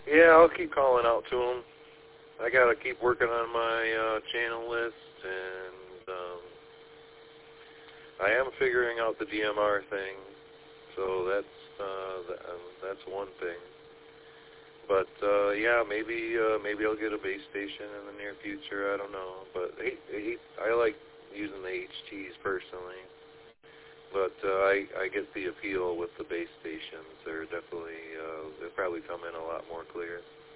Yeah, I'll keep calling out to them. I gotta keep working on my channel list, and I am figuring out the DMR thing. So that's one thing. But yeah, maybe I'll get a base station in the near future. I don't know, but I like using the HTs personally. But I get the appeal with the base stations. They're definitely they'll probably come in a lot more clear.